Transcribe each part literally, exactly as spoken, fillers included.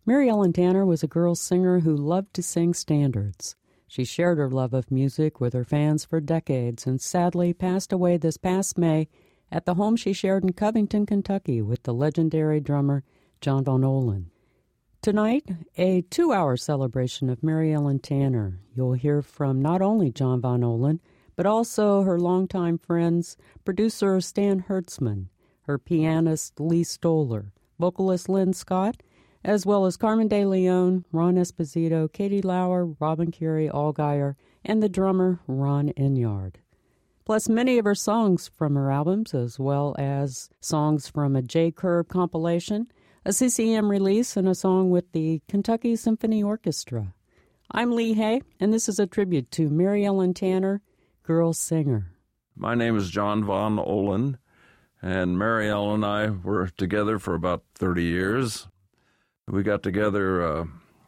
Mary Ellen Tanner was a girl singer who loved to sing standards. She shared her love of music with her fans for decades and sadly passed away this past May at the home she shared in Covington, Kentucky with the legendary drummer John Von Ohlen. Tonight, a two-hour celebration of Mary Ellen Tanner. You'll hear from not only John Von Ohlen, but also her longtime friends, producer Stan Hertzman, her pianist Lee Stoller, vocalist Lynn Scott, as well as Carmen de Leon, Ron Esposito, Katie Lauer, Robin Curie Allgaier, and the drummer Ron Inyard. Plus many of her songs from her albums, as well as songs from a J. Curb compilation, a C C M release, and a song with the Kentucky Symphony Orchestra. I'm Lee Hay, and this is a tribute to Mary Ellen Tanner, girl singer. My name is John Von Ohlen, and Mary Ellen and I were together for about thirty years. We got together uh,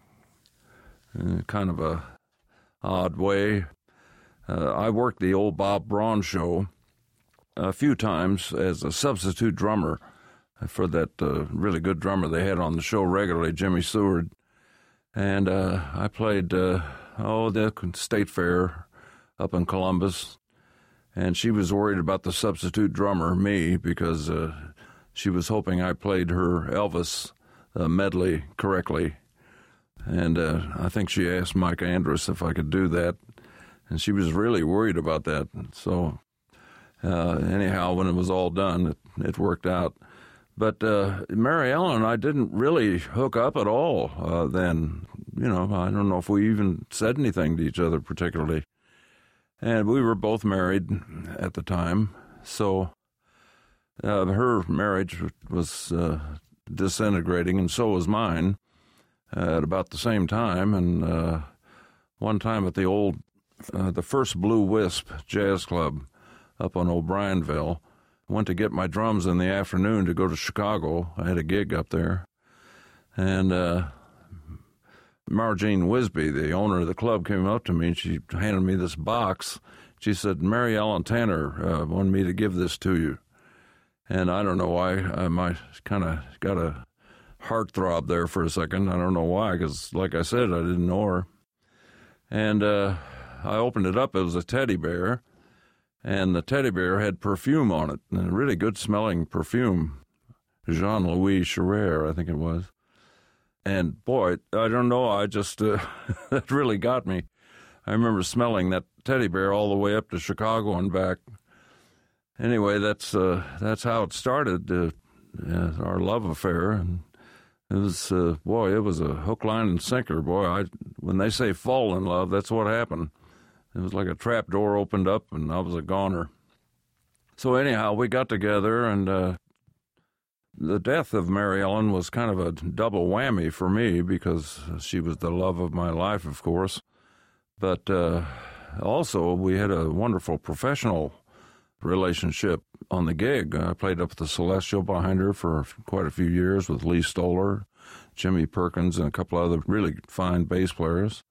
in kind of a odd way. Uh, I worked the old Bob Braun show a few times as a substitute drummer for that uh, really good drummer they had on the show regularly, Jimmy Seward. And uh, I played, uh, oh, the State Fair up in Columbus. And she was worried about the substitute drummer, me, because uh, she was hoping I played her Elvis uh, medley correctly. And uh, I think she asked Mike Andrus if I could do that. And she was really worried about that. So uh, anyhow, when it was all done, it, it worked out. But uh, Mary Ellen and I didn't really hook up at all uh, then. You know, I don't know if we even said anything to each other particularly. And we were both married at the time. So uh, her marriage was uh, disintegrating, and so was mine uh, at about the same time. And uh, one time at the old, uh, the first Blue Wisp Jazz Club up on O'Brienville, went to get my drums in the afternoon to go to Chicago. I had a gig up there. And uh, Margene Wisby, the owner of the club, came up to me and she handed me this box. She said, Mary Ellen Tanner uh, wanted me to give this to you. And I don't know why. I might kind of got a heartthrob there for a second. I don't know why, because like I said, I didn't know her. And uh, I opened it up. It was a teddy bear. And the teddy bear had perfume on it, and a really good-smelling perfume, Jean-Louis Scherer, I think it was. And, boy, I don't know, I just, uh, that really got me. I remember smelling that teddy bear all the way up to Chicago and back. Anyway, that's uh, that's how it started, uh, uh, our love affair. And it was, uh, boy, it was a hook, line, and sinker. Boy, I, when they say fall in love, that's what happened. It was like a trap door opened up, and I was a goner. So anyhow, we got together, and uh, the death of Mary Ellen was kind of a double whammy for me because she was the love of my life, of course. But uh, also, we had a wonderful professional relationship on the gig. I played up at the Celestial behind her for quite a few years with Lee Stoller, Jimmy Perkins, and a couple other really fine bass players.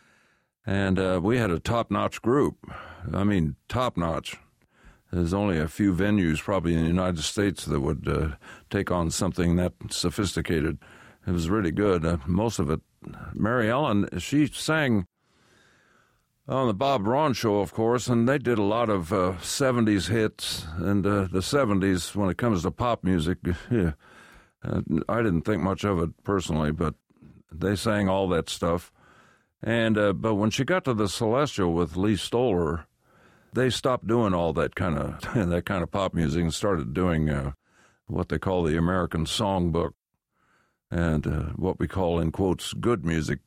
And uh, we had a top-notch group. I mean, top-notch. There's only a few venues probably in the United States that would uh, take on something that sophisticated. It was really good. Uh, most of it, Mary Ellen, she sang on the Bob Braun show, of course, and they did a lot of uh, seventies hits. And uh, the seventies, when it comes to pop music, yeah, uh, I didn't think much of it personally, but they sang all that stuff. And uh, but when she got to the Celestial with Lee Stoller, they stopped doing all that kind of that kind of pop music and started doing uh, what they call the American Songbook, and uh, what we call in quotes good music.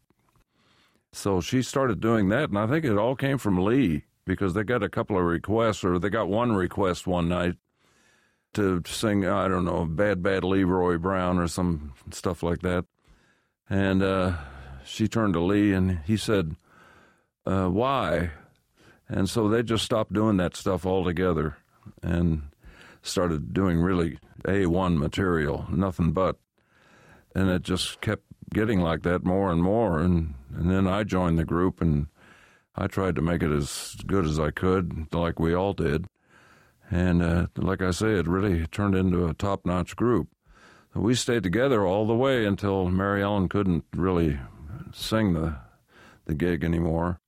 So she started doing that, and I think it all came from Lee because they got a couple of requests, or they got one request one night to sing, I don't know, Bad Bad Leroy Brown or some stuff like that, and. Uh, She turned to Lee, and he said, uh, why? And so they just stopped doing that stuff altogether and started doing really A one material, nothing but. And it just kept getting like that more and more. And, and then I joined the group, and I tried to make it as good as I could, like we all did. And uh, like I say, it really turned into a top-notch group. we stayed together all the way until Mary Ellen couldn't really sing the the gig anymore.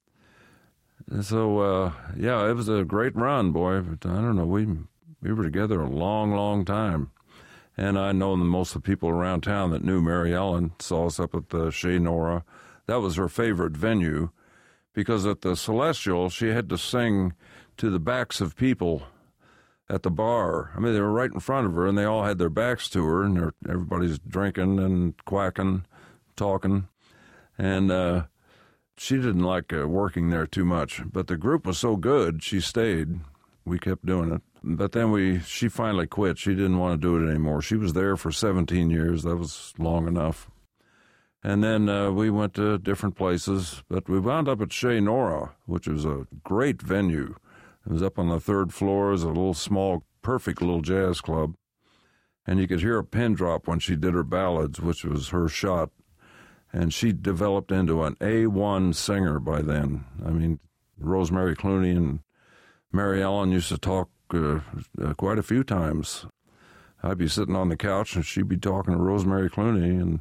And so, uh, yeah, it was a great run, boy. But I don't know, we we were together a long, long time. And I know that most of the people around town that knew Mary Ellen saw us up at the Chez Nora. That was her favorite venue, because at the Celestial, she had to sing to the backs of people at the bar. I mean, they were right in front of her, and they all had their backs to her, and everybody's drinking and quacking, talking. And uh, she didn't like uh, working there too much. But the group was so good, she stayed. We kept doing it. But then we, she finally quit. She didn't want to do it anymore. She was there for seventeen years. That was long enough. And then uh, we went to different places, but we wound up at Chez Nora, which was a great venue. It was up on the third floor. It was a little small, perfect little jazz club. And you could hear a pin drop when she did her ballads, which was her shot. And she developed into an A one singer by then. I mean, Rosemary Clooney and Mary Ellen used to talk uh, uh, quite a few times. I'd be sitting on the couch and she'd be talking to Rosemary Clooney, and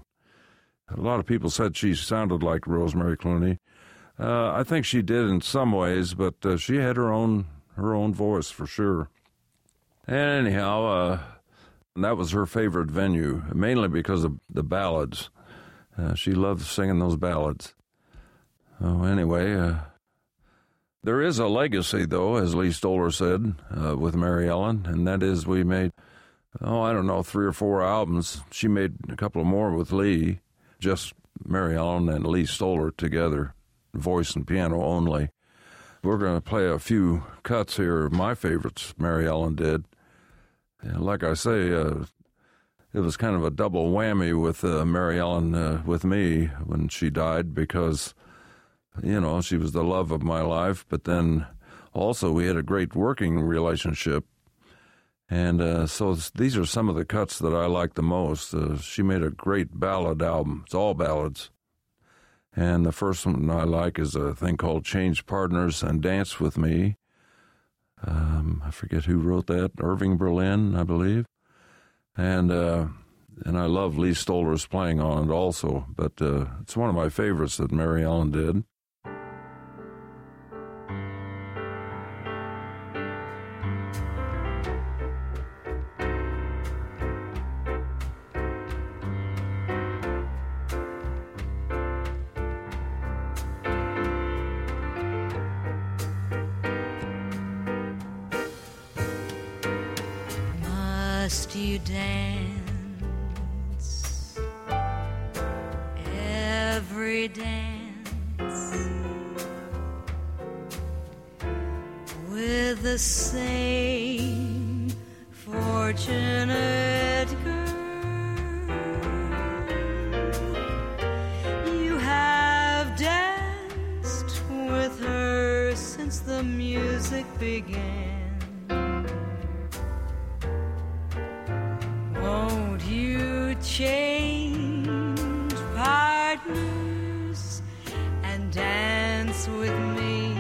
a lot of people said she sounded like Rosemary Clooney. Uh, I think she did in some ways, but uh, she had her own her own voice for sure. And anyhow, uh, that was her favorite venue, mainly because of the ballads. Uh, she loved singing those ballads. Oh, anyway, uh, there is a legacy, though, as Lee Stoller said, uh, with Mary Ellen, and that is we made, oh, I don't know, three or four albums. She made a couple of more with Lee, just Mary Ellen and Lee Stoller together, voice and piano only. We're going to play a few cuts here of my favorites Mary Ellen did. And like I say, uh, it was kind of a double whammy with uh, Mary Ellen uh, with me when she died, because, you know, she was the love of my life, but then also we had a great working relationship. And uh, so these are some of the cuts that I like the most. Uh, she made a great ballad album. It's all ballads. And the first one I like is a thing called Change Partners and Dance With Me. Um, I forget who wrote that. Irving Berlin, I believe. And uh, and I love Lee Stoller's playing on it also. But uh, it's one of my favorites that Mary Ellen did. Must you dance every dance with the same fortunate girl? You have danced with her since the music began. Change partners and dance with me.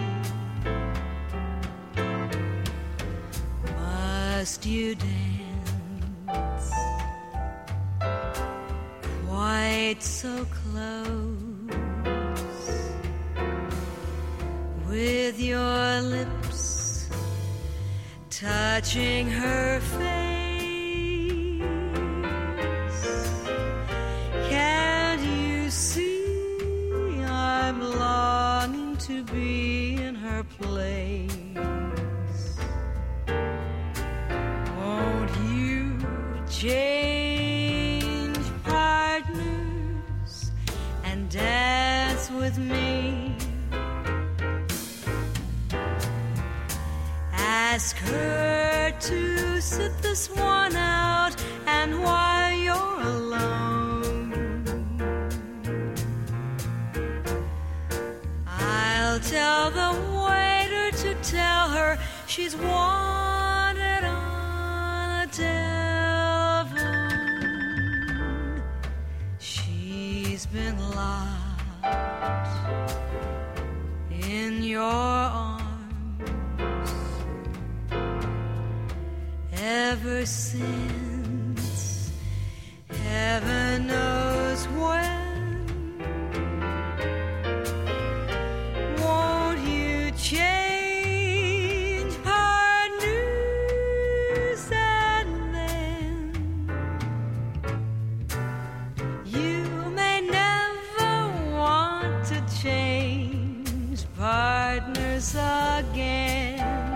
Must you dance quite so close, with your lips touching her face? To be in her place. Won't you change partners and dance with me? Ask her to sit this one out, and while you're alone, tell the waiter to tell her she's wanted on the telephone. She's been locked in your arms ever since heaven knows when. Won't you change partners and then you may never want to change partners again.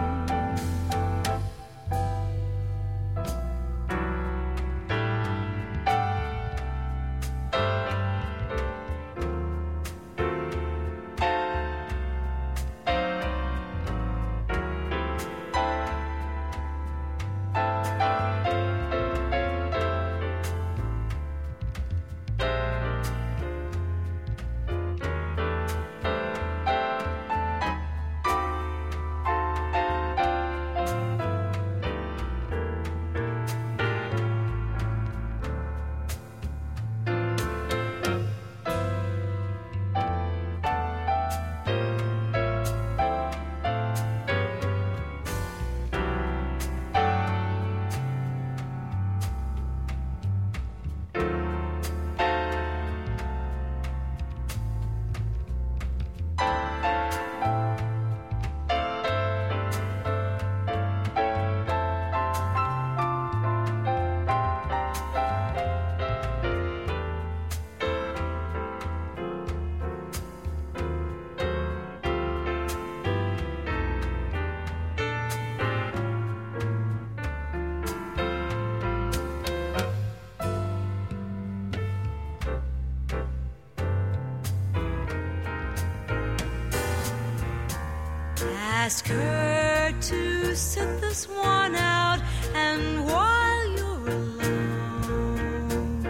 Ask her to sit this one out, and while you're alone,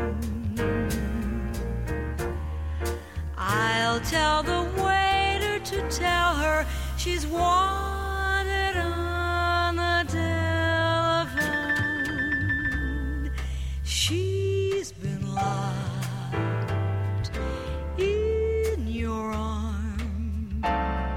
I'll tell the waiter to tell her she's wanted on the telephone. She's been locked in your arms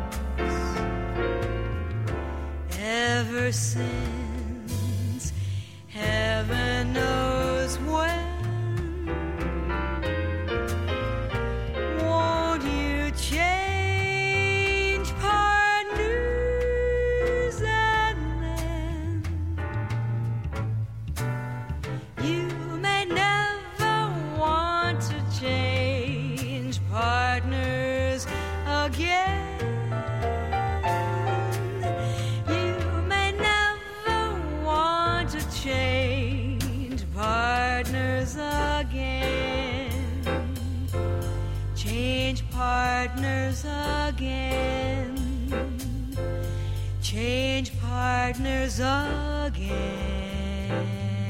ever since heaven knows when. Won't you change partners and then you may never want to change partners again. Change partners again. Change partners again. Change partners again.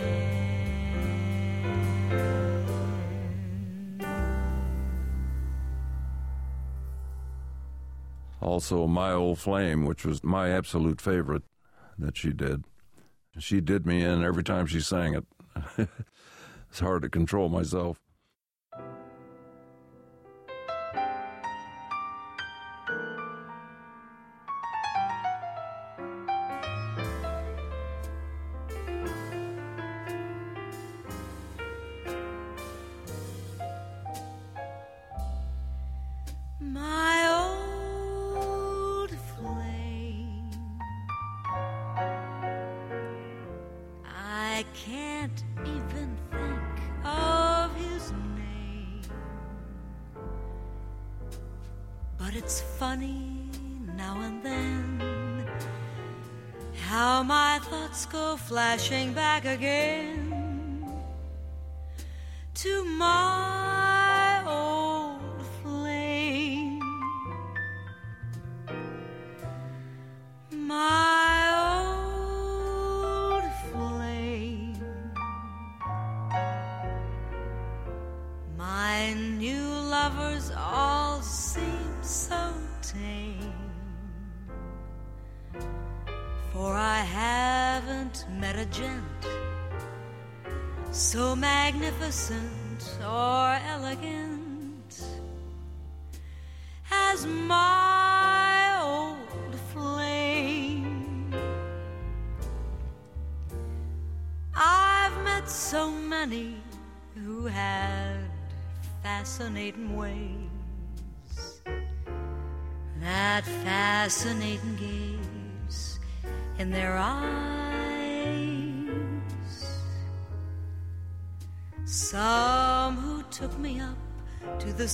Also, My Old Flame, which was my absolute favorite that she did. She did me in every time she sang it. It's hard to control myself. My old flame, I can't even think of his name, but it's funny now and then how my thoughts go flashing back again to my old flame. My old flame, my new lovers all seem so tame, for I haven't met a gent so magnificent or elegant as my old flame. I've met so many who had fascinating ways, that fascinating gaze in their eyes. Some who took me up to the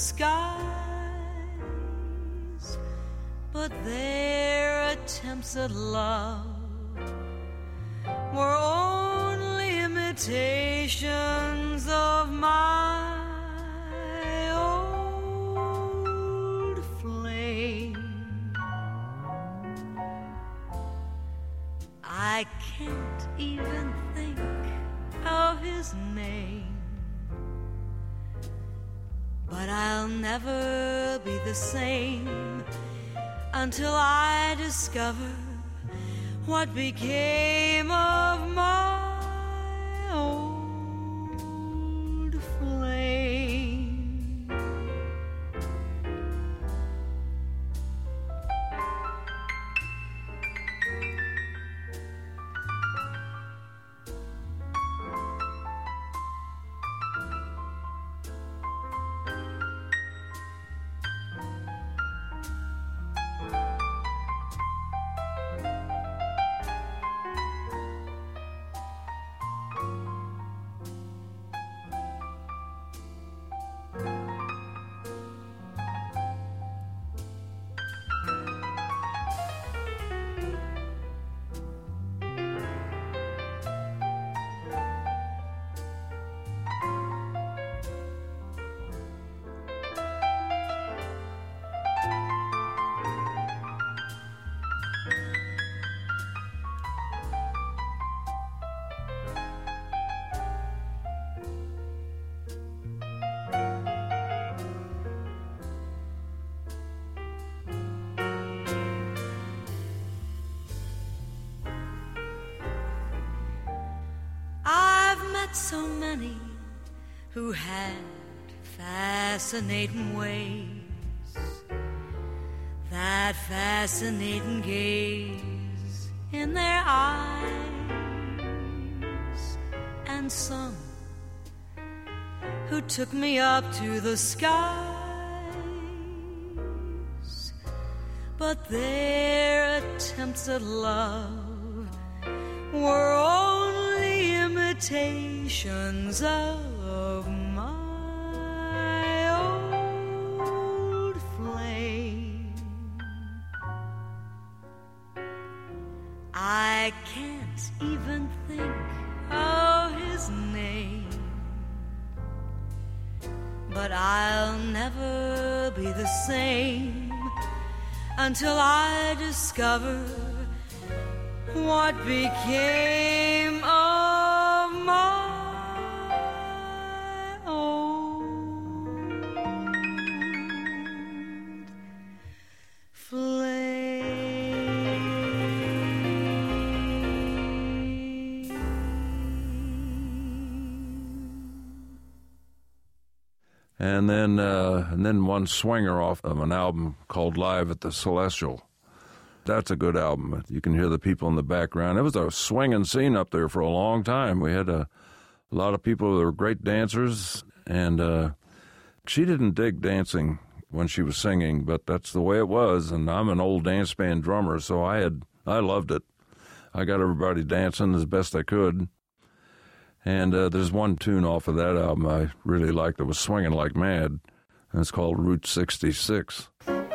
skies, but their attempts at love were only imitations of my old flame. I can't even think of his name, but I'll never be the same until I discover what became of my old flame. So many who had fascinating ways, that fascinating gaze in their eyes, and some who took me up to the skies, but their attempts at love were only imitations of my old flame. I can't even think of his name, but I'll never be the same until I discover what became of my old flame. And then, uh, and then one swinger off of an album called Live at the Celestial. That's a good album. You can hear the people in the background. It was a swinging scene up there for a long time. We had a, a lot of people that were great dancers, and uh, she didn't dig dancing when she was singing, but that's the way it was. And I'm an old dance band drummer, so I had I loved it. I got everybody dancing as best I could. And uh, there's one tune off of that album I really liked that was swinging like mad, and it's called Route sixty-six.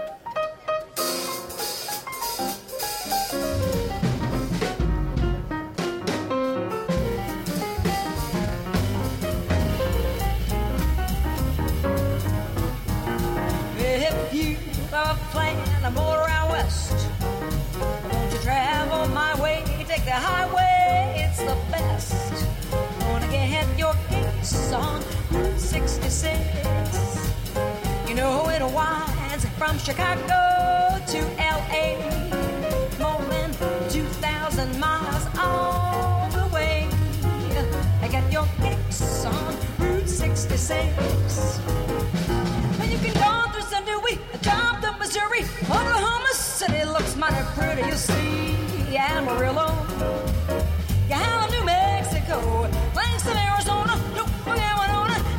The highway, it's the best. Gonna get your kicks on Route sixty-six. You know it winds from Chicago to L A, more than two thousand miles all the way. Get your kicks on Route sixty-six. And you can go through Saint Louis, down to Missouri, Oklahoma City looks mighty pretty, you see. Amarillo, Gallup, New Mexico, Langston, Arizona, Winona,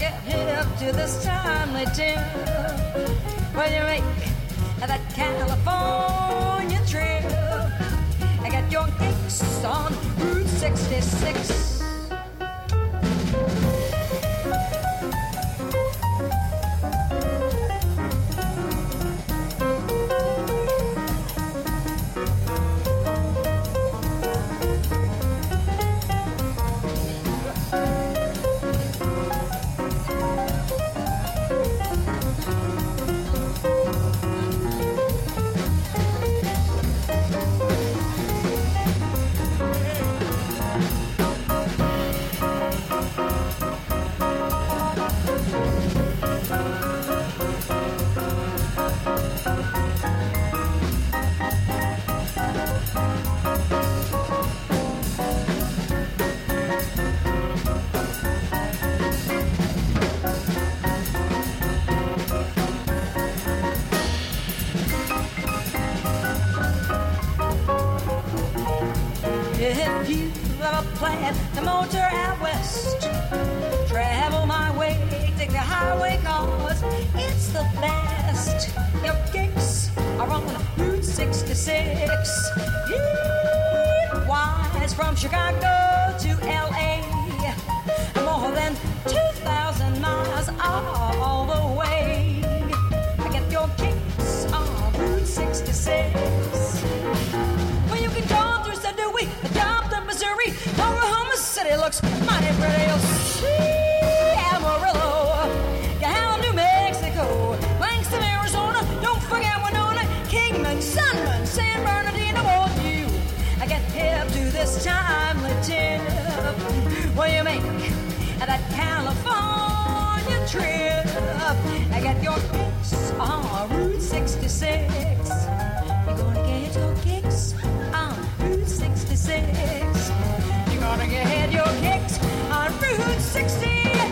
get hip to this timely tune. When you make that California trip, I got your kicks on Route sixty-six. If you ever plan to motor out west, travel my way, take the highway, cause it's the best. Your gigs are on Route sixty-six. It winds from Chicago to L A, more than two thousand miles all the way. I get your gigs on Route sixty-six. Well, you can go through Saint Louis, down to Missouri, Oklahoma City looks mighty pretty. You'll see Amarillo, down New Mexico, Langston, Arizona. Don't forget Winona, Kingman, Sunman, San Bernardino. Won't you? I get hip to this timely tip. Well, you make that California trip. I got your kicks on Route sixty-six. You're gonna get your kicks on Route sixty-six. You're gonna get your kicks on Route sixty-six.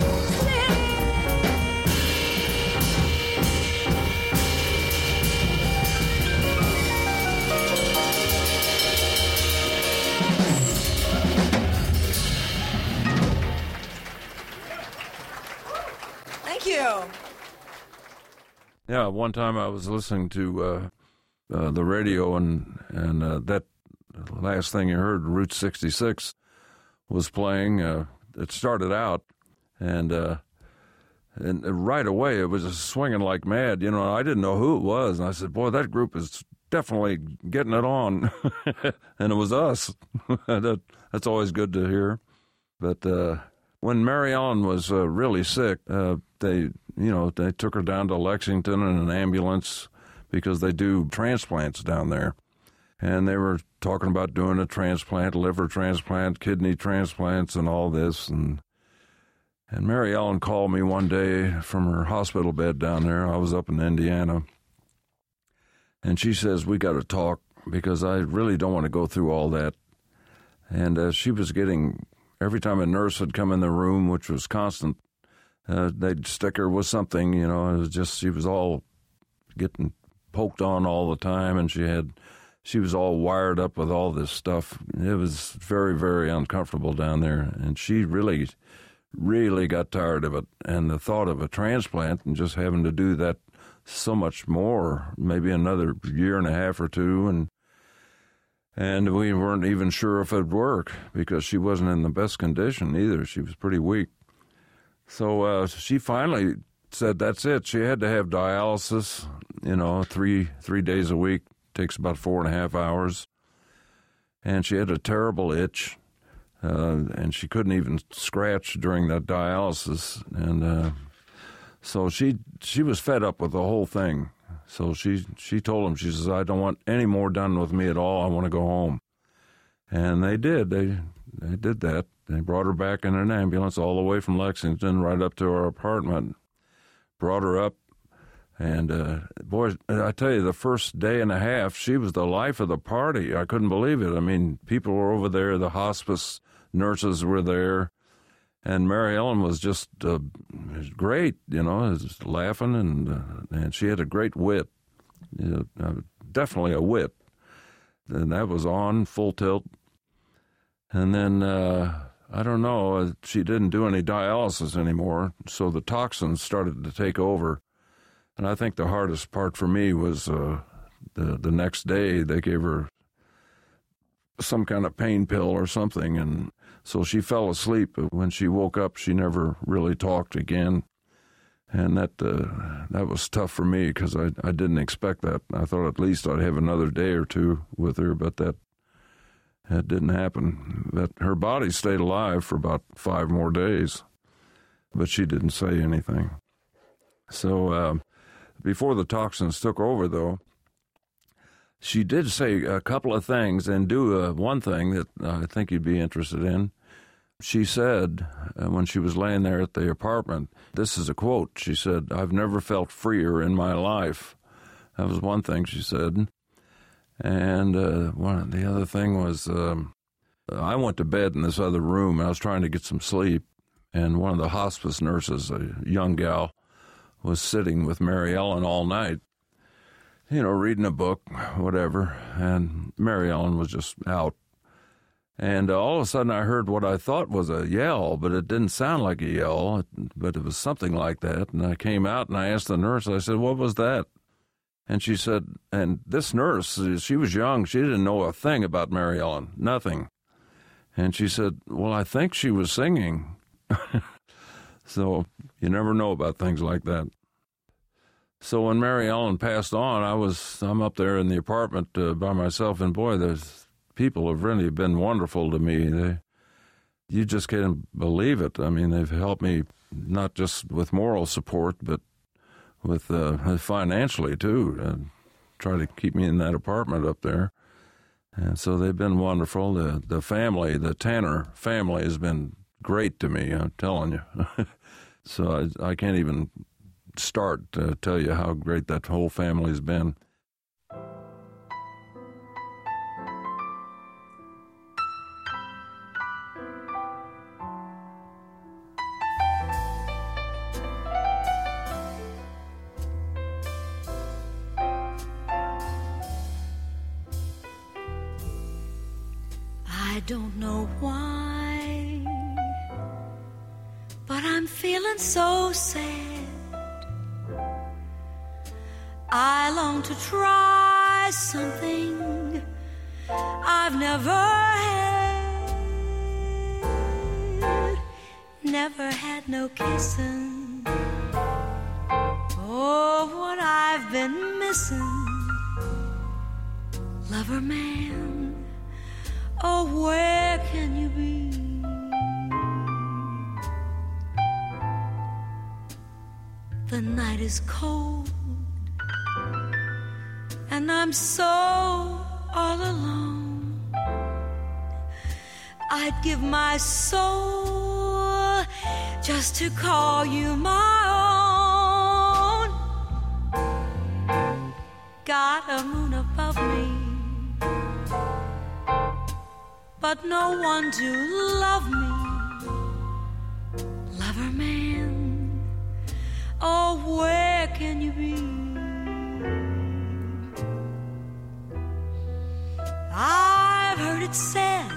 Thank you. Yeah, one time I was listening to uh, uh, the radio, and and uh, that last thing you heard, Route sixty-six, was playing. Uh, it started out, and uh, and right away it was just swinging like mad. You know, I didn't know who it was, and I said, "Boy, that group is definitely getting it on," and it was us. that, that's always good to hear. But uh, when Mary Ellen was uh, really sick, uh, they, you know, they took her down to Lexington in an ambulance because they do transplants down there. And they were talking about doing a transplant, liver transplant, kidney transplants, and all this. And and Mary Ellen called me one day from her hospital bed down there. I was up in Indiana. And she says, "We got to talk because I really don't want to go through all that." And uh, she was getting, every time a nurse would come in the room, which was constant, uh, they'd stick her with something, you know. It was just, she was all getting poked on all the time, and she had... She was all wired up with all this stuff. It was very, very uncomfortable down there. And she really, really got tired of it. And the thought of a transplant and just having to do that so much more, maybe another year and a half or two. And and we weren't even sure if it'd work because she wasn't in the best condition either. She was pretty weak. So uh, she finally said that's it. She had to have dialysis, you know, three three days a week. Takes about four and a half hours, and she had a terrible itch, uh, and she couldn't even scratch during that dialysis, and uh, so she she was fed up with the whole thing. So she she told him, she says, "I don't want any more done with me at all. I want to go home." And they did. They they did that. They brought her back in an ambulance all the way from Lexington right up to our apartment. Brought her up. And, uh, boy, I tell you, the first day and a half, she was the life of the party. I couldn't believe it. I mean, people were over there. The hospice nurses were there. And Mary Ellen was just uh, great, you know, just laughing. And uh, and she had a great wit, you know, uh, definitely a wit. And that was on full tilt. And then uh, I don't know, she didn't do any dialysis anymore, so the toxins started to take over. And I think the hardest part for me was uh, the, the next day they gave her some kind of pain pill or something, and so she fell asleep. But when she woke up, she never really talked again. And that uh, that was tough for me because I, I didn't expect that. I thought at least I'd have another day or two with her, but that that didn't happen. That her body stayed alive for about five more days, but she didn't say anything. So uh, before the toxins took over, though, she did say a couple of things and do uh, one thing that I think you'd be interested in. She said, uh, when she was laying there at the apartment, this is a quote, she said, "I've never felt freer in my life." That was one thing she said. And uh, one the other thing was, um, I went to bed in this other room, and I was trying to get some sleep, and one of the hospice nurses, a young gal, was sitting with Mary Ellen all night, you know, reading a book, whatever, and Mary Ellen was just out. And uh, all of a sudden I heard what I thought was a yell, but it didn't sound like a yell, but it was something like that. And I came out and I asked the nurse, I said, "What was that?" And she said, and this nurse, she was young, she didn't know a thing about Mary Ellen, nothing. And she said, "Well, I think she was singing." So you never know about things like that. So when Mary Ellen passed on, I was, I'm up there in the apartment uh, by myself, and boy, there's people have really been wonderful to me. They, you just can't believe it. I mean, they've helped me not just with moral support, but with uh, financially too, and try to keep me in that apartment up there. And so they've been wonderful. The the family, the Tanner family, has been great to me. I'm telling you. So I, I can't even start to tell you how great that whole family's been. I don't know why, but I'm feeling so sad. I long to try something I've never had. Never had no kissing. Oh, what I've been missing. Lover man, oh, where can you be? The night is cold, and I'm so all alone. I'd give my soul just to call you my own. Got a moon above me, but no one to love me. Lover man, oh, where can you be? I've heard it said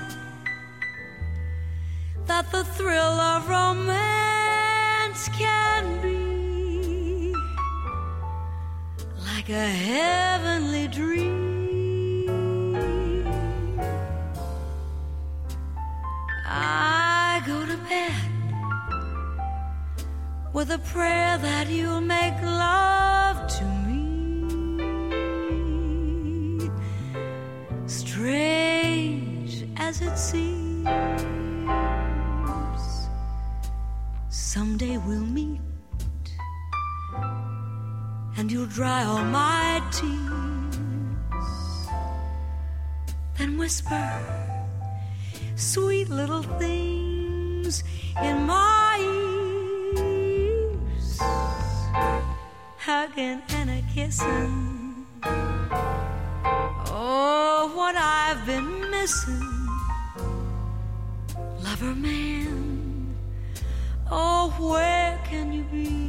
that the thrill of romance can be like a heavenly dream. I go to bed with a prayer that you'll make love to me. Strange as it seems, someday we'll meet, and you'll dry all my tears, then whisper sweet little things in my ears, hugging and a kissing. Oh, what I've been missing. Lover man, oh, where can you be?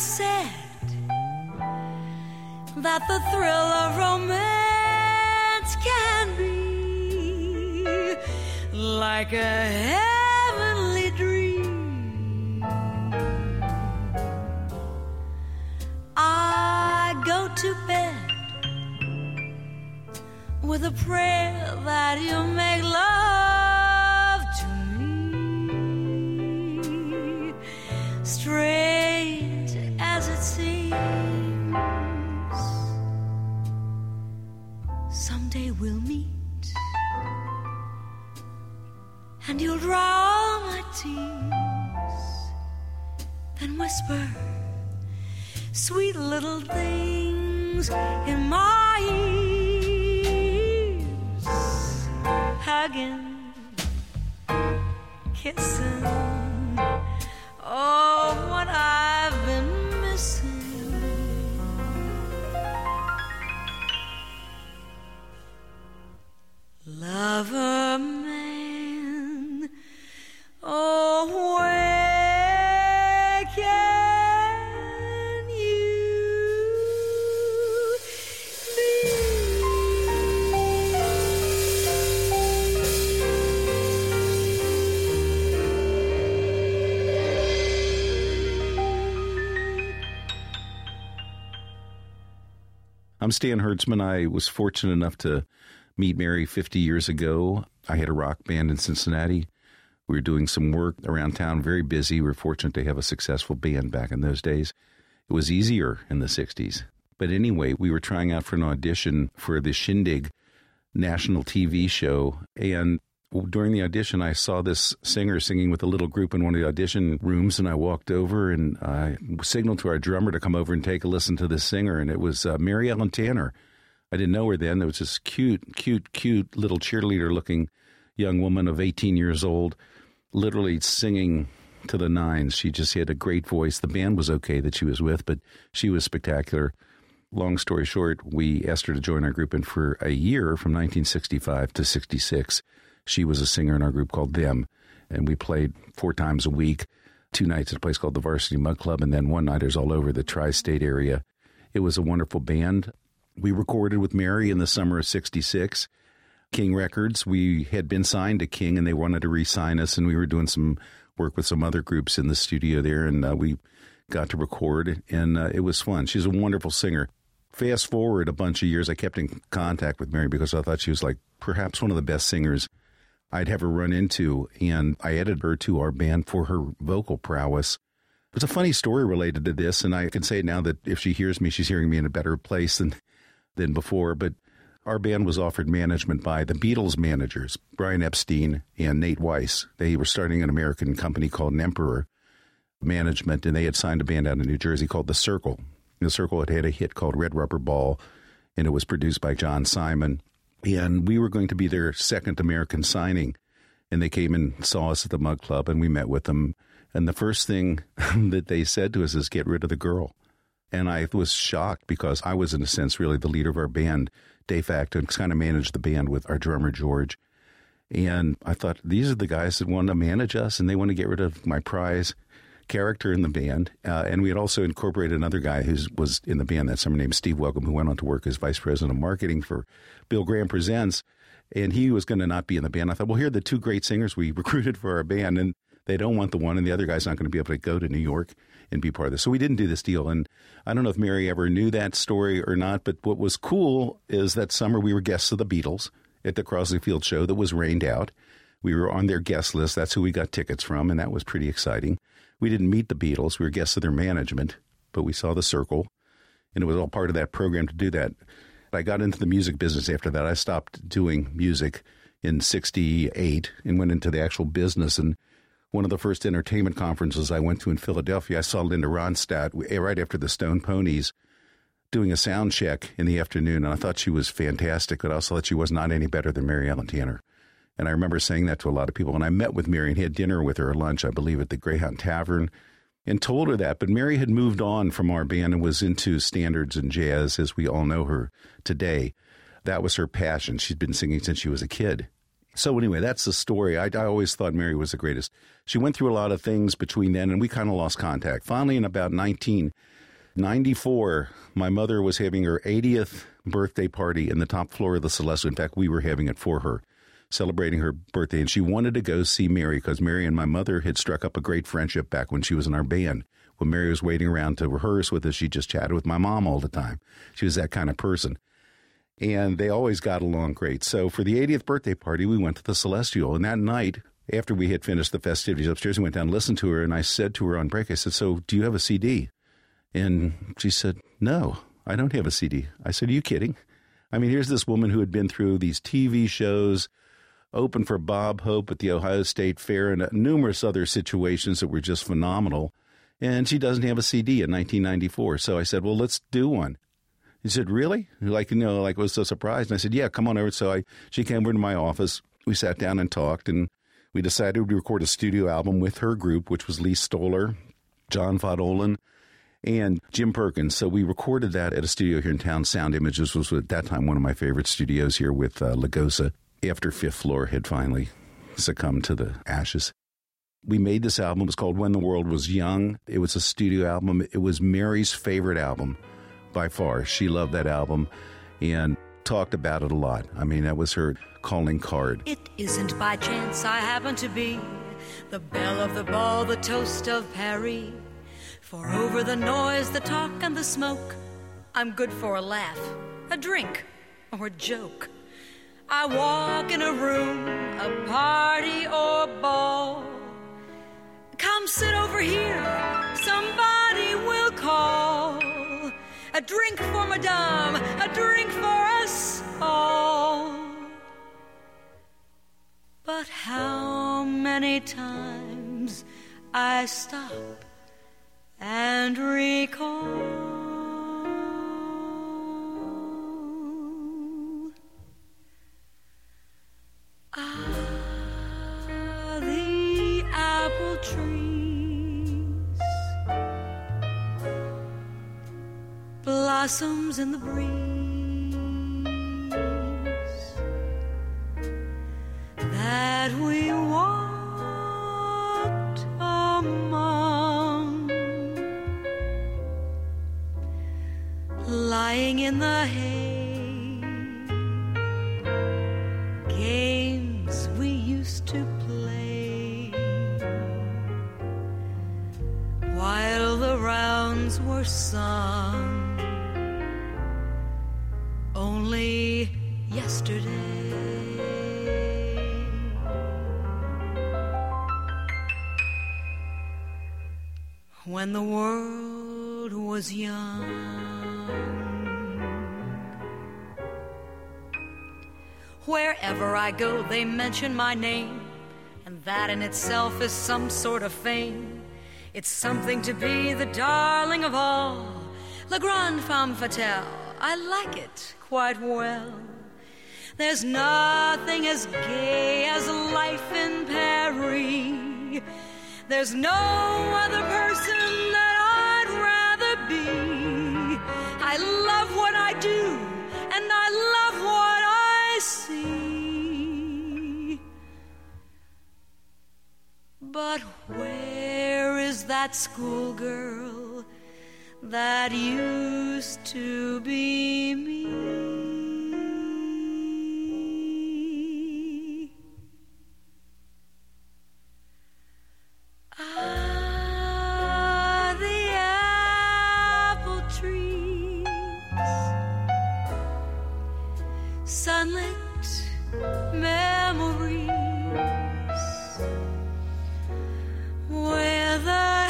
said that the thrill of romance can be like a heavenly dream. I go to bed with a prayer that you'll make love to me. Strange as it seems, someday we'll meet, and you'll dry all my tears, then whisper sweet little things in my ears, hugging, kissing, oh, what I've been missing. Lover man, oh, where can you be? I'm Stan Hertzman. I was fortunate enough to meet Mary fifty years ago. I had a rock band in Cincinnati. We were doing some work around town, very busy. We were fortunate to have a successful band back in those days. It was easier in the sixties. But anyway, we were trying out for an audition for the Shindig national T V show. And during the audition, I saw this singer singing with a little group in one of the audition rooms, and I walked over and I signaled to our drummer to come over and take a listen to this singer, and it was uh, Mary Ellen Tanner. I didn't know her then. There was this cute, cute, cute little cheerleader-looking young woman of eighteen years old, literally singing to the nines. She just had a great voice. The band was okay that she was with, but she was spectacular. Long story short, we asked her to join our group, and for a year, from nineteen sixty-five to sixty-six, she was a singer in our group called Them, and we played four times a week, two nights at a place called the Varsity Mug Club, and then one-nighters all over the tri-state area. It was a wonderful band. We recorded with Mary in the summer of sixty-six. King Records, we had been signed to King, and they wanted to re-sign us, and we were doing some work with some other groups in the studio there, and uh, we got to record, and uh, it was fun. She's a wonderful singer. Fast forward a bunch of years, I kept in contact with Mary because I thought she was like perhaps one of the best singers I'd ever run into, and I added her to our band for her vocal prowess. There's a funny story related to this, and I can say now that if she hears me, she's hearing me in a better place than than before, but our band was offered management by the Beatles managers, Brian Epstein and Nate Weiss. They were starting an American company called Emperor Management, and they had signed a band out of New Jersey called The Circle. The Circle had had a hit called Red Rubber Ball, and it was produced by John Simon. And we were going to be their second American signing. And they came and saw us at the Mug Club, and we met with them. And the first thing that they said to us is, get rid of the girl. And I was shocked because I was, in a sense, really the leader of our band, de facto, and kind of managed the band with our drummer, George. And I thought, these are the guys that want to manage us, and they want to get rid of my prize character in the band. Uh, and we had also incorporated another guy who was in the band that summer named Steve Welcome, who went on to work as vice president of marketing for Bill Graham Presents. And he was going to not be in the band. I thought, well, here are the two great singers we recruited for our band, and they don't want the one, and the other guy's not going to be able to go to New York and be part of this. So we didn't do this deal. And I don't know if Mary ever knew that story or not, but what was cool is that summer we were guests of the Beatles at the Crosley Field show that was rained out. We were on their guest list. That's who we got tickets from, and that was pretty exciting. We didn't meet the Beatles. We were guests of their management, but we saw The Circle, and it was all part of that program to do that. I got into the music business after that. I stopped doing music in sixty-eight and went into the actual business. And one of the first entertainment conferences I went to in Philadelphia, I saw Linda Ronstadt right after the Stone Ponies doing a sound check in the afternoon, and I thought she was fantastic, but I also thought she was not any better than Mary Ellen Tanner. And I remember saying that to a lot of people. And I met with Mary and had dinner with her at lunch, I believe, at the Greyhound Tavern, and told her that. But Mary had moved on from our band and was into standards and jazz, as we all know her today. That was her passion. She'd been singing since she was a kid. So anyway, that's the story. I, I always thought Mary was the greatest. She went through a lot of things between then, and we kind of lost contact. Finally, in about nineteen ninety-four, my mother was having her eightieth birthday party in the top floor of the Celestial. In fact, we were having it for her, celebrating her birthday. And she wanted to go see Mary because Mary and my mother had struck up a great friendship back when she was in our band. When Mary was waiting around to rehearse with us, she just chatted with my mom all the time. She was that kind of person. And they always got along great. So for the eightieth birthday party, we went to the Celestial. And that night, after we had finished the festivities upstairs, we went down and listened to her. And I said to her on break, I said, so do you have a C D? And she said, no, I don't have a C D. I said, are you kidding? I mean, here's this woman who had been through these T V shows, opened for Bob Hope at the Ohio State Fair, and numerous other situations that were just phenomenal. And she doesn't have a C D in nineteen ninety-four. So I said, well, let's do one. He said, really? Like, you know, like I was so surprised. And I said, yeah, come on over. So I, she came over to my office. We sat down and talked, and we decided to record a studio album with her group, which was Lee Stoller, John Von Ohlen, and Jim Perkins. So we recorded that at a studio here in town. Sound Images was at that time one of my favorite studios here with uh, Lagosa, after Fifth Floor had finally succumbed to the ashes. We made this album. It was called When the World Was Young. It was a studio album. It was Mary's favorite album by far. She loved that album and talked about it a lot. I mean, that was her calling card. It isn't by chance I happen to be the belle of the ball, the toast of Paris. For over the noise, the talk, and the smoke, I'm good for a laugh, a drink, or a joke. I walk in a room, a party or ball. Come sit over here, somebody will call. A drink for Madame, a drink for us all. But how many times I stop and recall ah, the apple trees, blossoms in the breeze, that we walked among, lying in the hay, games we used to play, while the rounds were sung only yesterday. When the world was young, wherever I go, they mention my name, and that in itself is some sort of fame. It's something to be the darling of all, la grande femme fatale. I like it quite well. There's nothing as gay as life in Paris. There's no other person that I'd rather be. I love what I do, and I love what I see. But where is that schoolgirl that used to be me? Ah, the apple trees, sunlit memories, where the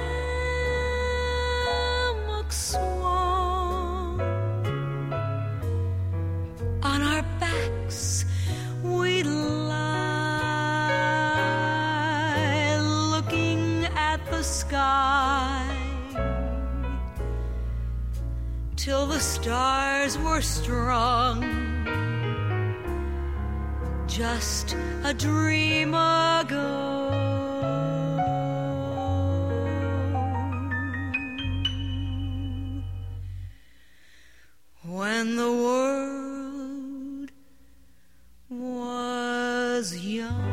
hammock swung. On our backs we'd lie, looking at the sky, till the stars were strung, just a dream ago. When the world was young.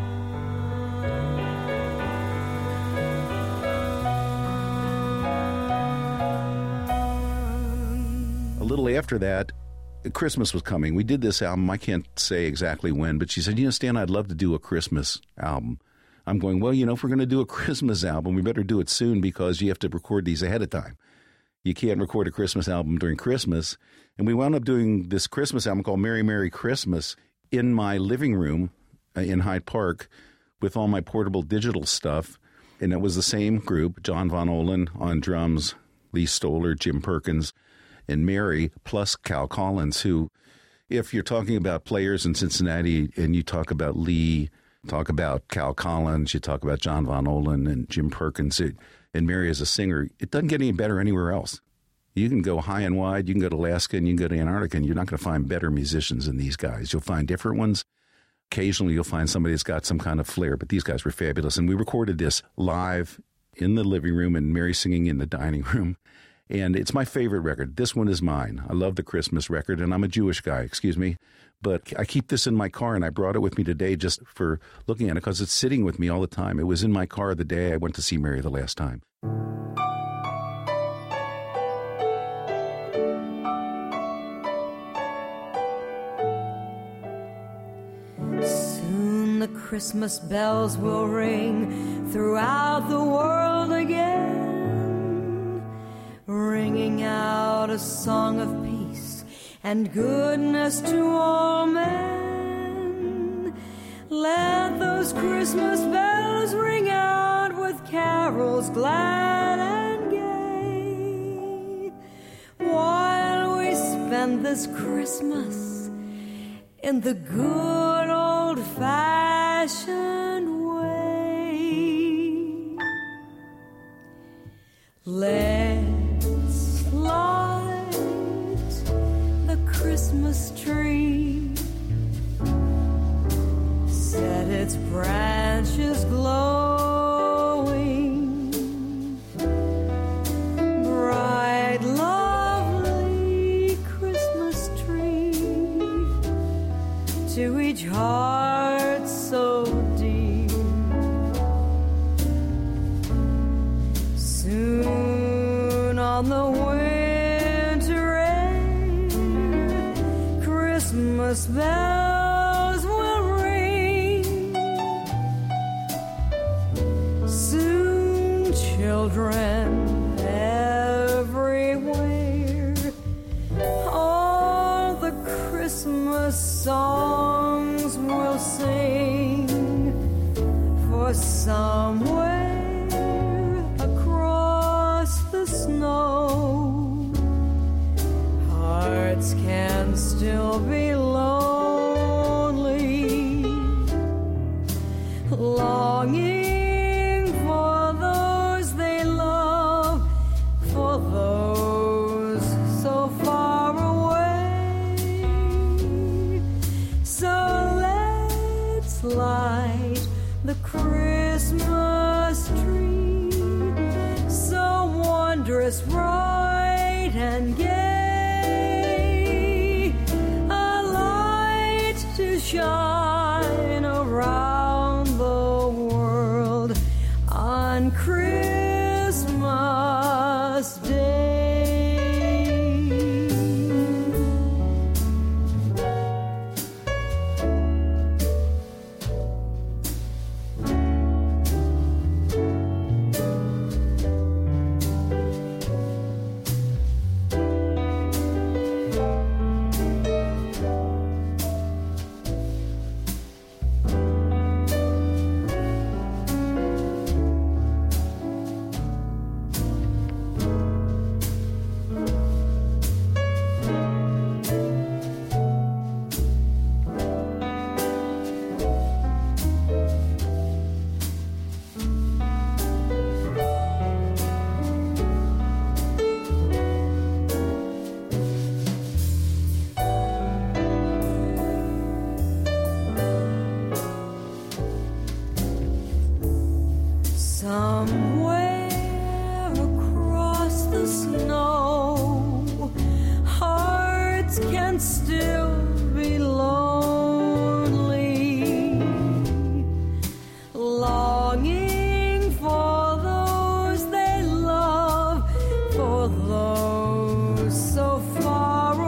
little after that, Christmas was coming. We did this album. I can't say exactly when, but she said, you know, Stan, I'd love to do a Christmas album. I'm going, well, you know, if we're going to do a Christmas album, we better do it soon because you have to record these ahead of time. You can't record a Christmas album during Christmas. And we wound up doing this Christmas album called Merry, Merry Christmas in my living room uh, in Hyde Park with all my portable digital stuff. And it was the same group, John Von Ohlen on drums, Lee Stoller, Jim Perkins, and Mary, plus Cal Collins, who, if you're talking about players in Cincinnati and you talk about Lee, talk about Cal Collins, you talk about John Von Ohlen and Jim Perkins, it, and Mary as a singer, it doesn't get any better anywhere else. You can go high and wide, you can go to Alaska and you can go to Antarctica, and you're not going to find better musicians than these guys. You'll find different ones. Occasionally you'll find somebody that's got some kind of flair, but these guys were fabulous. And we recorded this live in the living room and Mary singing in the dining room. And it's my favorite record. This one is mine. I love the Christmas record, and I'm a Jewish guy, excuse me. But I keep this in my car, and I brought it with me today just for looking at it because it's sitting with me all the time. It was in my car the day I went to see Mary the last time. Soon the Christmas bells will ring throughout the world again, ringing out a song of peace and goodness to all men. Let those Christmas bells ring out with carols glad and gay, while we spend this Christmas in the good old-fashioned way. Let's light the Christmas tree, set its branches glowing, bright, lovely Christmas tree, to each heart so dear. Soon on the winter air, Christmas bells will ring. Soon children everywhere, all the Christmas songs will sing, for somewhere across the snow, hearts can still be lonely, longing for those they love, for those so far away. So let's light the Christmas tree, so wondrous bright and gay, a light to shine around the world on Christmas Day. Somewhere across the snow, hearts can still be lonely, longing for those they love, for those so far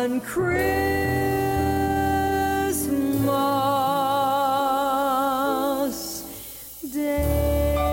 one Christmas day.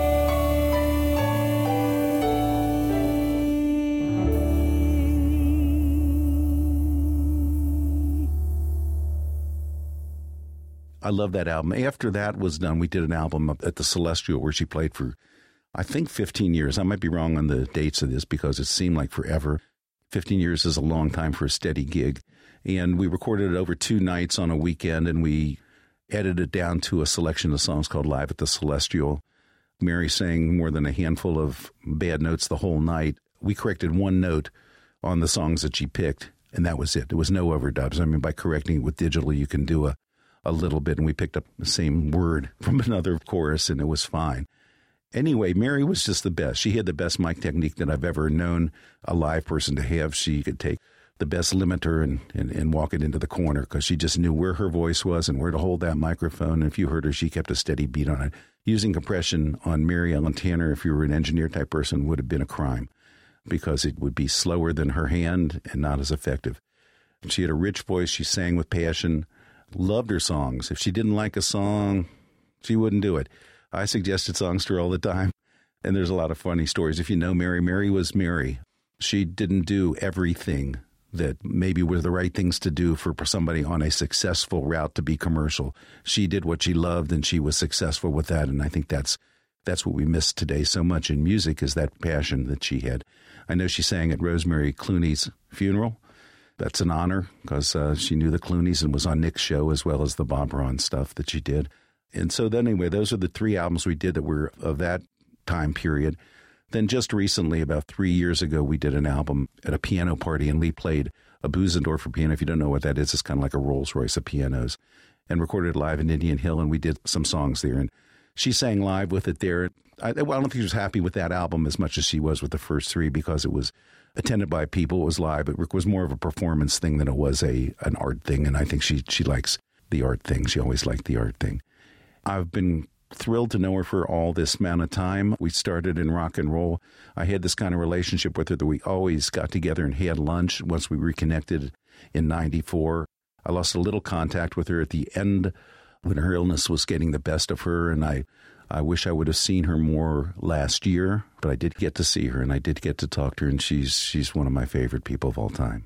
I love that album. After that was done, we did an album at the Celestial where she played for, I think, fifteen years. I might be wrong on the dates of this because it seemed like forever. fifteen years is a long time for a steady gig. And we recorded it over two nights on a weekend, and we edited it down to a selection of songs called Live at the Celestial. Mary sang more than a handful of bad notes the whole night. We corrected one note on the songs that she picked, and that was it. There was no overdubs. I mean, by correcting it with digital, you can do a a little bit, and we picked up the same word from another chorus, and it was fine. Anyway, Mary was just the best. She had the best mic technique that I've ever known a live person to have. She could take the best limiter and, and, and walk it into the corner because she just knew where her voice was and where to hold that microphone. And if you heard her, she kept a steady beat on it. Using compression on Mary Ellen Tanner, if you were an engineer-type person, would have been a crime because it would be slower than her hand and not as effective. She had a rich voice. She sang with passion. Loved her songs. If she didn't like a song, she wouldn't do it. I suggested songs to her all the time, and there's a lot of funny stories. If you know Mary, Mary was Mary. She didn't do everything that maybe were the right things to do for somebody on a successful route to be commercial. She did what she loved, and she was successful with that, and I think that's that's what we miss today so much in music is that passion that she had. I know she sang at Rosemary Clooney's funeral. That's an honor because uh, she knew the Clooneys and was on Nick's show as well as the Bob Ron stuff that she did. And so then anyway, those are the three albums we did that were of that time period. Then just recently, about three years ago, we did an album at a piano party, and Lee played a Bösendorfer piano. If you don't know what that is, it's kind of like a Rolls Royce of pianos, and recorded live in Indian Hill, and we did some songs there. And she sang live with it there. I, well, I don't think she was happy with that album as much as she was with the first three because it was attended by people. It was live. It was more of a performance thing than it was a an art thing, and I think she she likes the art thing. She always liked the art thing. I've been thrilled to know her for all this amount of time. We started in rock and roll. I had this kind of relationship with her that we always got together and had lunch once we reconnected in ninety-four. I lost a little contact with her at the end when her illness was getting the best of her, and I I wish I would have seen her more last year, but I did get to see her, and I did get to talk to her, and she's she's one of my favorite people of all time.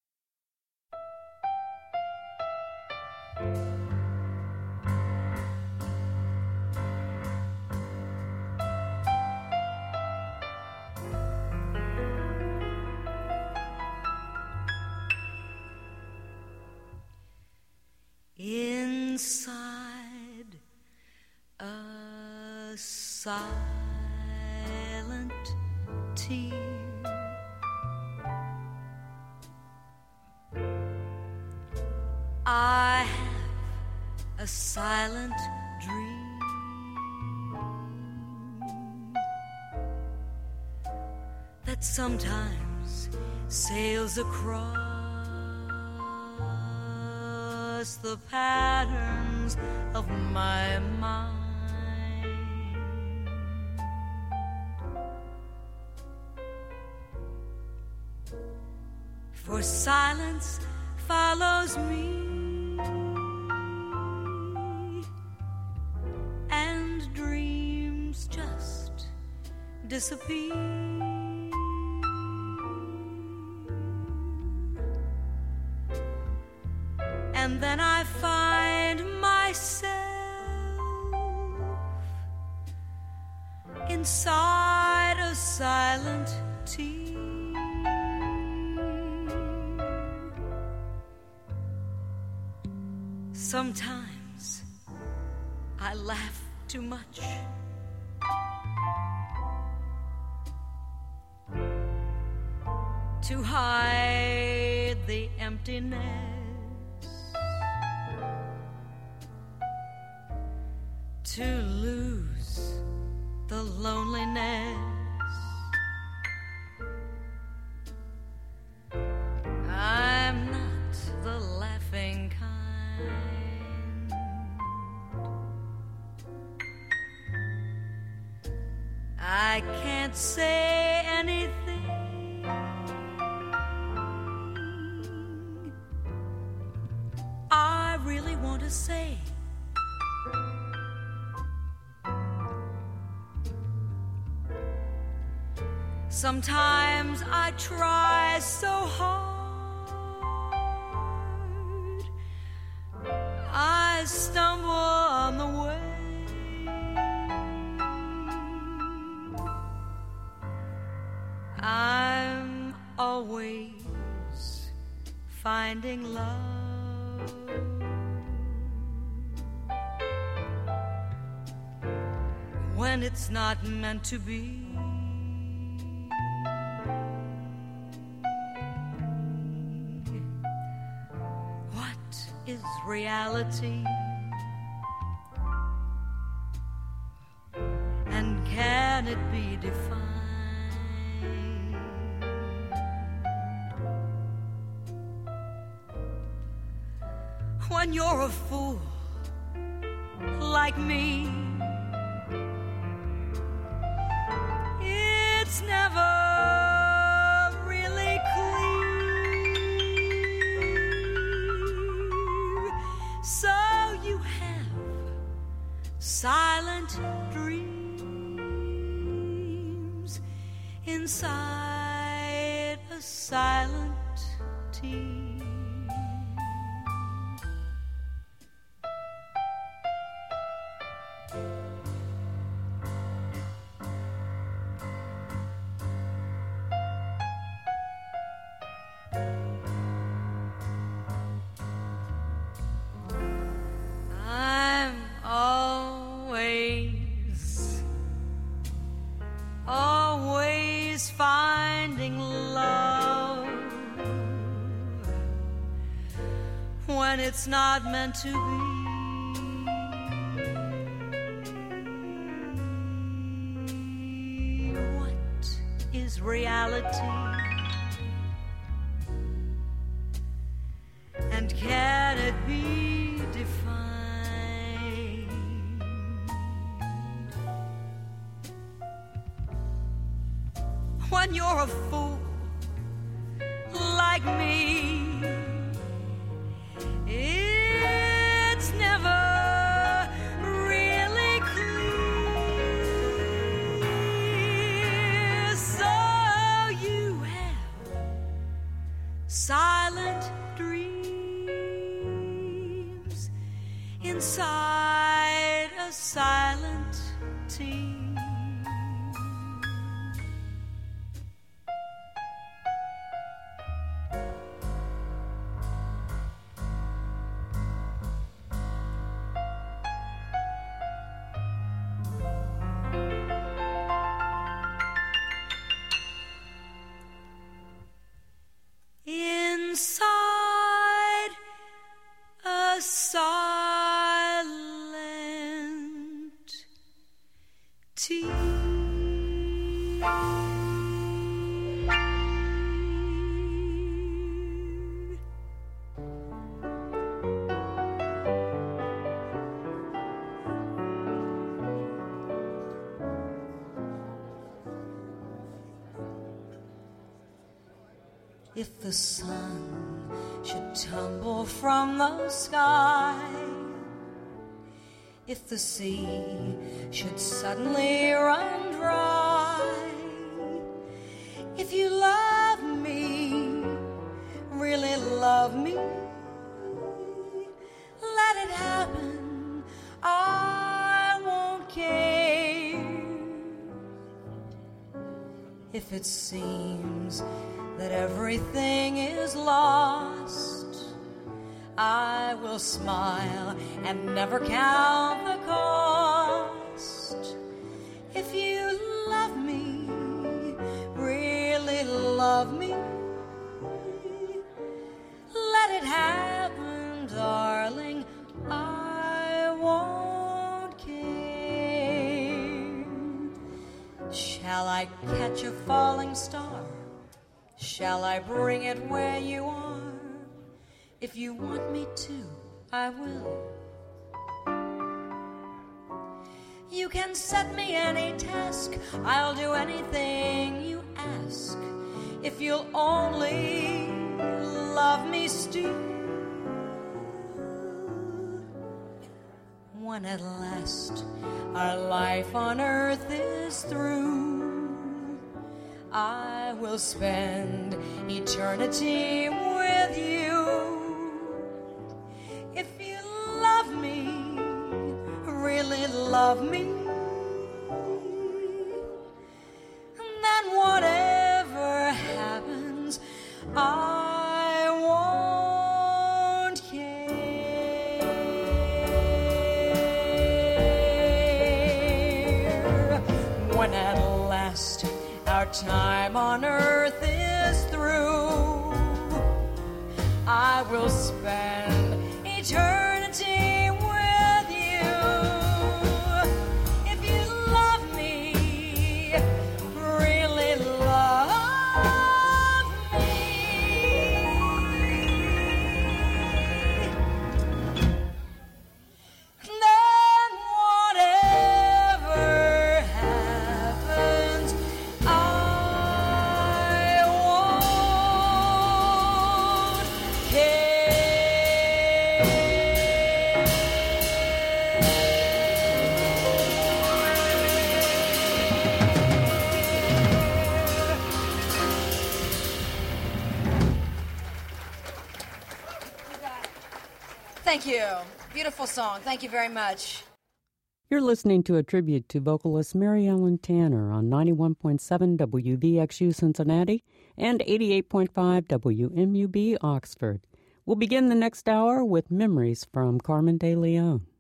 Inside a silent tear, I have a silent dream that sometimes sails across the patterns of my mind. For silence follows me, and dreams just disappear. And then I find myself inside a silent tear. Sometimes I laugh too much, to hide the emptiness, to lose the loneliness. I'm not the laughing kind. I can't say anything to say. Sometimes I try so hard, I stumble on the way. I'm always finding love. When it's not meant to be. What is reality? And can it be defined? When you're a fool like me, it's never really clear. So you have silent dreams inside a silent tear. It's not meant to be. What is reality? And can it be defined? When you're a fool like me, it's never really clear. So you have silent dreams inside a silent tear. Inside a silent tear. If the sun should tumble from the sky, if the sea should suddenly run dry, if you love me, really love me, let it happen, I won't care. If it seems that everything is lost, I will smile and never count the cost. If you love me, really love me, let it happen, darling, I won't care. Shall I catch a falling star? Shall I bring it where you are? If you want me to, I will. You can set me any task, I'll do anything you ask. If you'll only love me still, when at last our life on earth is through, I will spend eternity with you. If you love me, really love me, then whatever happens, I won't care. When at last our time on earth is through, I will spend eternity with you. If you love me, really love me, then whatever happens, I won't Thank you. Beautiful song. Thank you very much. You're listening to a tribute to vocalist Mary Ellen Tanner on ninety-one point seven W V X U Cincinnati and eighty-eight point five W M U B Oxford. We'll begin the next hour with memories from Carmen de Leon.